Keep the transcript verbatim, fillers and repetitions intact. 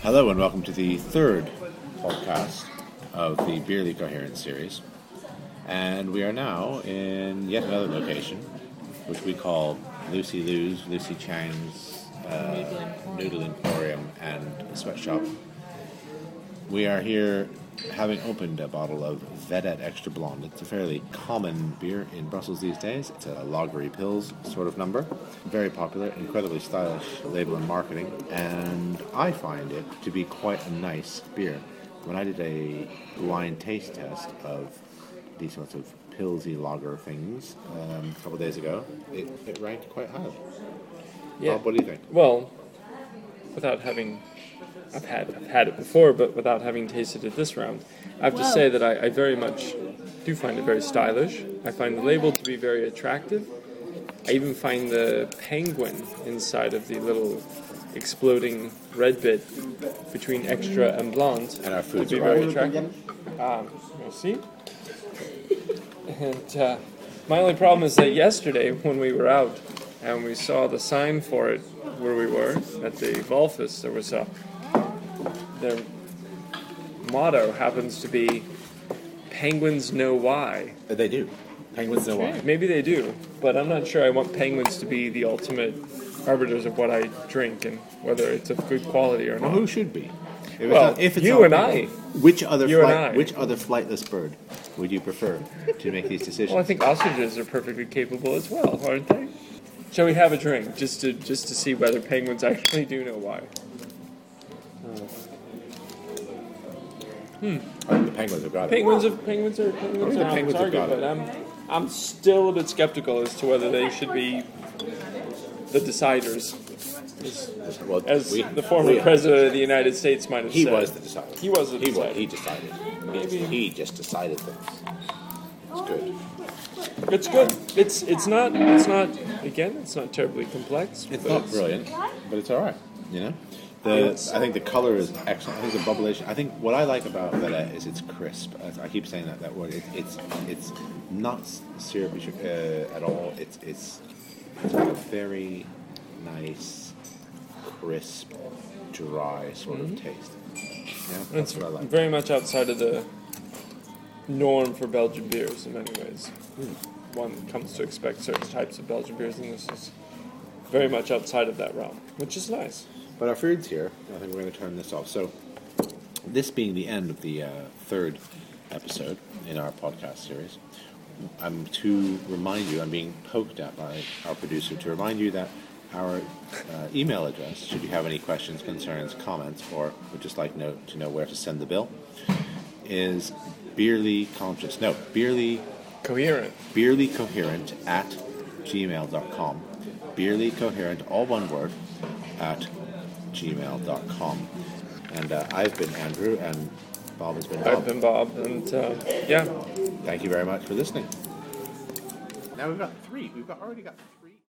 Hello and welcome to the third podcast of the Beerly Coherence series. And we are now in yet another location, which we call Lucy Lou's, Lucy Chang's uh, Noodle Emporium and Sweatshop. We are here having opened a bottle of Vedette Extra Blonde. It's a fairly common beer in Brussels these days. It's a lagery pils sort of number. Very popular, incredibly stylish label and marketing, and I find it to be quite a nice beer. When I did a blind taste test of these sorts of pilsy lager things um, a couple of days ago, it, it ranked quite highly. Yeah. Bob, what do you think? Well, without having, I've had I've had it before, but without having tasted it this round, I have to say that I, I very much do find it very stylish. I find the label to be very attractive. I even find the penguin inside of the little exploding red bit between extra and blonde And our to food's be very arrived. attractive. Um, you'll see. And uh, my only problem is that yesterday when we were out and we saw the sign for it where we were at the Volfus, there was a their motto happens to be "Penguins know why." But they do. Penguins know why. Maybe they do, but I'm not sure I want penguins to be the ultimate arbiters of what I drink and whether it's of good quality or Well, not. who should be? If Well, it's not, if it's you not and penguin, I. Which other You and flight, I. which other flightless bird would you prefer to make these decisions? Well, I think ostriches are perfectly capable as well, aren't they? Shall we have a drink just to just to see whether penguins actually do know why? I think the penguins have got it. Penguins, have, penguins are penguins the are on penguins have target, got but I'm I'm still a bit skeptical as to whether they should be the deciders, as, Well, as we- the former we- president of the United States might have He said. was the decider. He was the he decider. Was, he decided. Maybe. He just decided things. It's good. It's good. It's it's not it's not again. It's not terribly complex. It's but not brilliant, but it's all right. You know, the It's- I think the color is excellent. I think the bubblation. I think what I like about Vedette is it's crisp. I, I keep saying that that word. It, it's it's not syrupy uh, at all. It's it's it's got a very nice, crisp, dry sort of taste. Yeah, that's It's what I like. very much outside of the norm for Belgian beers in many ways. One comes to expect certain types of Belgian beers, and this is very much outside of that realm, which is nice. But our food's here. I think we're going to turn this off. So, this being the end of the uh, third episode in our podcast series, I'm to remind you, I'm being poked at by our producer, to remind you that our uh, email address, should you have any questions, concerns, comments, or would just like know, to know where to send the bill, is Beerly Conscious. No, Beerly Coherent. Beerly Coherent at gmail dot com. Beerly Coherent, all one word, at gmail dot com. And uh, I've been Andrew, and Bob has been Bob. I've been Bob, and uh, yeah. Thank you very much for listening. Now we've got three. We've got already got